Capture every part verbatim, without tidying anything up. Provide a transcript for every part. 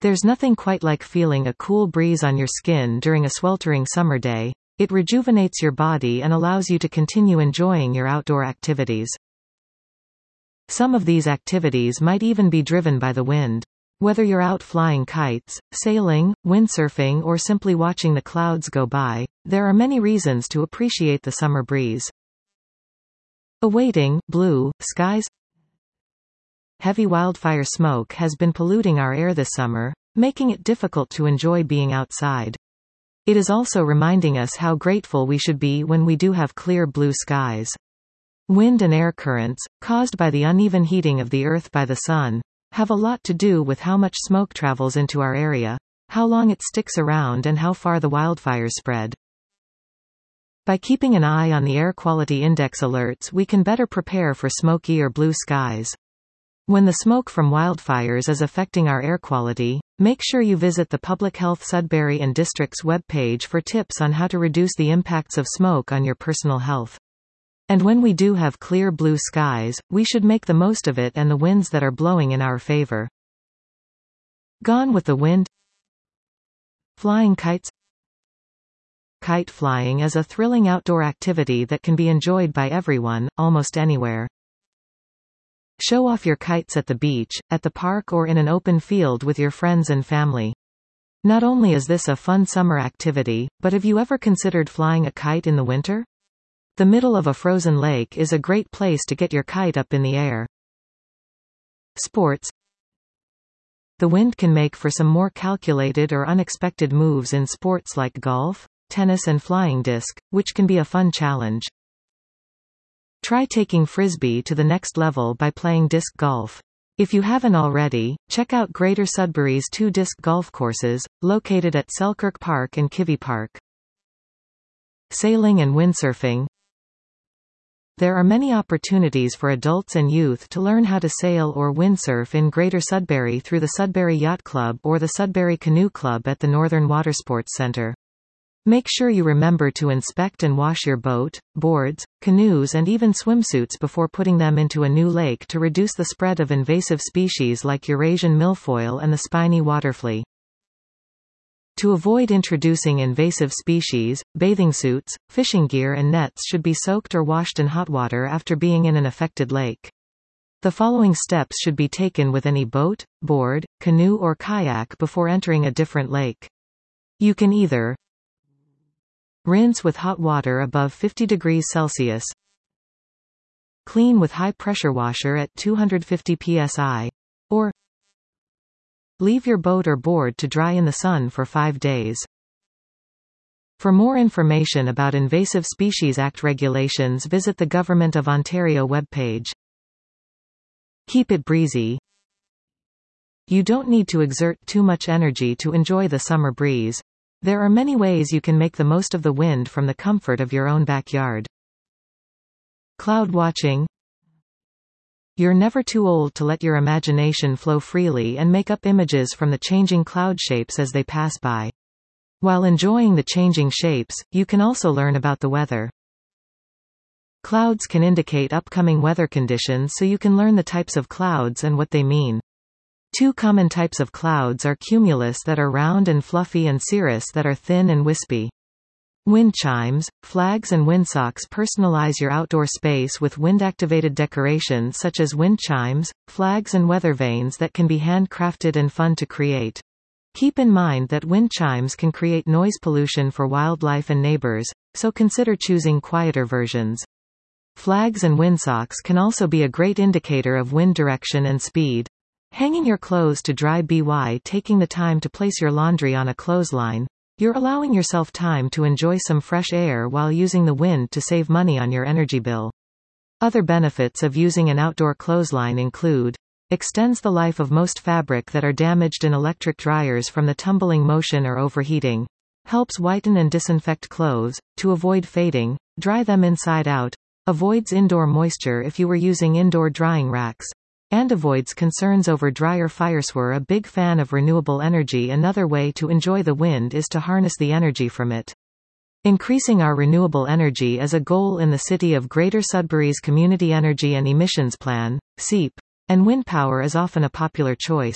There's nothing quite like feeling a cool breeze on your skin during a sweltering summer day. It rejuvenates your body and allows you to continue enjoying your outdoor activities. Some of these activities might even be driven by the wind. Whether you're out flying kites, sailing, windsurfing, or simply watching the clouds go by, there are many reasons to appreciate the summer breeze. Awaiting blue skies. Heavy wildfire smoke has been polluting our air this summer, making it difficult to enjoy being outside. It is also reminding us how grateful we should be when we do have clear blue skies. Wind and air currents, caused by the uneven heating of the Earth by the sun, have a lot to do with how much smoke travels into our area, how long it sticks around, and how far the wildfires spread. By keeping an eye on the air quality index alerts, we can better prepare for smoky or blue skies. When the smoke from wildfires is affecting our air quality, make sure you visit the Public Health Sudbury and District's webpage for tips on how to reduce the impacts of smoke on your personal health. And when we do have clear blue skies, we should make the most of it and the winds that are blowing in our favor. Gone with the wind. Flying kites. Kite flying is a thrilling outdoor activity that can be enjoyed by everyone, almost anywhere. Show off your kites at the beach, at the park, or in an open field with your friends and family. Not only is this a fun summer activity, but have you ever considered flying a kite in the winter? The middle of a frozen lake is a great place to get your kite up in the air. Sports. The wind can make for some more calculated or unexpected moves in sports like golf, tennis, and flying disc, which can be a fun challenge. Try taking Frisbee to the next level by playing disc golf. If you haven't already, check out Greater Sudbury's two disc golf courses, located at Selkirk Park and Kivy Park. Sailing and windsurfing. There are many opportunities for adults and youth to learn how to sail or windsurf in Greater Sudbury through the Sudbury Yacht Club or the Sudbury Canoe Club at the Northern Watersports Centre. Make sure you remember to inspect and wash your boat, boards, canoes, and even swimsuits before putting them into a new lake to reduce the spread of invasive species like Eurasian milfoil and the spiny waterflea. To avoid introducing invasive species, bathing suits, fishing gear, and nets should be soaked or washed in hot water after being in an affected lake. The following steps should be taken with any boat, board, canoe, or kayak before entering a different lake. You can either rinse with hot water above fifty degrees Celsius, clean with high-pressure washer at two hundred fifty P S I, or leave your boat or board to dry in the sun for five days. For more information about Invasive Species Act regulations, visit the Government of Ontario webpage. Keep it breezy. You don't need to exert too much energy to enjoy the summer breeze. There are many ways you can make the most of the wind from the comfort of your own backyard. Cloud watching. You're never too old to let your imagination flow freely and make up images from the changing cloud shapes as they pass by. While enjoying the changing shapes, you can also learn about the weather. Clouds can indicate upcoming weather conditions, so you can learn the types of clouds and what they mean. Two common types of clouds are cumulus that are round and fluffy and cirrus that are thin and wispy. Wind chimes, flags, and windsocks personalize your outdoor space with wind-activated decorations such as wind chimes, flags, and weather vanes that can be handcrafted and fun to create. Keep in mind that wind chimes can create noise pollution for wildlife and neighbors, so consider choosing quieter versions. Flags and windsocks can also be a great indicator of wind direction and speed. Hanging your clothes to dry. By taking the time to place your laundry on a clothesline, you're allowing yourself time to enjoy some fresh air while using the wind to save money on your energy bill. Other benefits of using an outdoor clothesline include: extends the life of most fabric that are damaged in electric dryers from the tumbling motion or overheating, helps whiten and disinfect clothes, to avoid fading, dry them inside out, avoids indoor moisture if you were using indoor drying racks, and avoids concerns over dryer fires. We're a big fan of renewable energy. Another way to enjoy the wind is to harness the energy from it. Increasing our renewable energy is a goal in the City of Greater Sudbury's Community Energy and Emissions Plan, C E E P, and wind power is often a popular choice.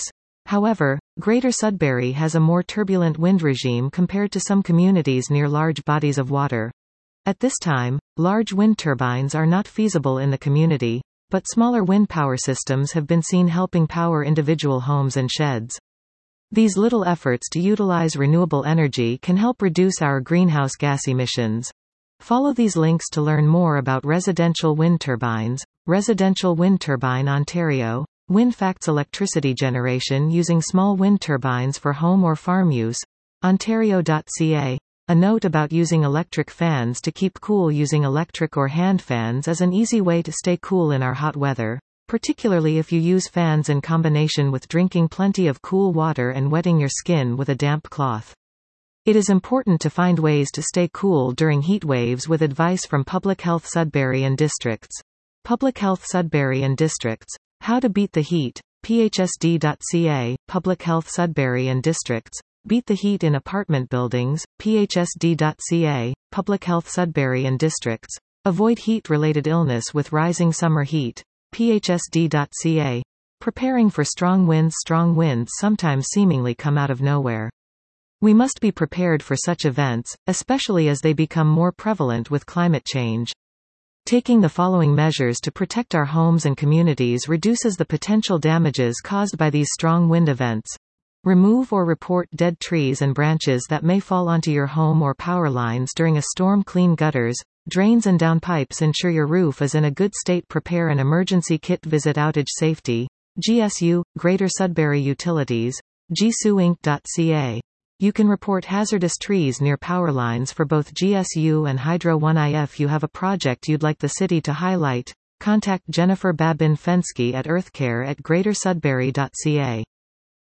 However, Greater Sudbury has a more turbulent wind regime compared to some communities near large bodies of water. At this time, large wind turbines are not feasible in the community, but smaller wind power systems have been seen helping power individual homes and sheds. These little efforts to utilize renewable energy can help reduce our greenhouse gas emissions. Follow these links to learn more about residential wind turbines. Residential Wind Turbine Ontario, WindFacts electricity generation using small wind turbines for home or farm use, ontario dot c a. A note about using electric fans to keep cool. Using electric or hand fans is an easy way to stay cool in our hot weather, particularly if you use fans in combination with drinking plenty of cool water and wetting your skin with a damp cloth. It is important to find ways to stay cool during heat waves with advice from Public Health Sudbury and Districts. Public Health Sudbury and Districts. How to beat the heat. P H S D dot C A, Public Health Sudbury and Districts. Beat the heat in apartment buildings. P H S D dot C A, Public Health Sudbury and Districts. Avoid heat-related illness with rising summer heat. P H S D dot C A. Preparing for strong winds. Strong winds sometimes seemingly come out of nowhere. We must be prepared for such events, especially as they become more prevalent with climate change. Taking the following measures to protect our homes and communities reduces the potential damages caused by these strong wind events. Remove or report dead trees and branches that may fall onto your home or power lines during a storm. Clean gutters, drains and downpipes. Ensure your roof is in a good state. Prepare an emergency kit. Visit Outage Safety. G S U, Greater Sudbury Utilities. G S U Inc dot C A. You can report hazardous trees near power lines for both G S U and Hydro One. If you have a project you'd like the city to highlight, contact Jennifer Babin Fensky at earthcare at greater sudbury dot c a.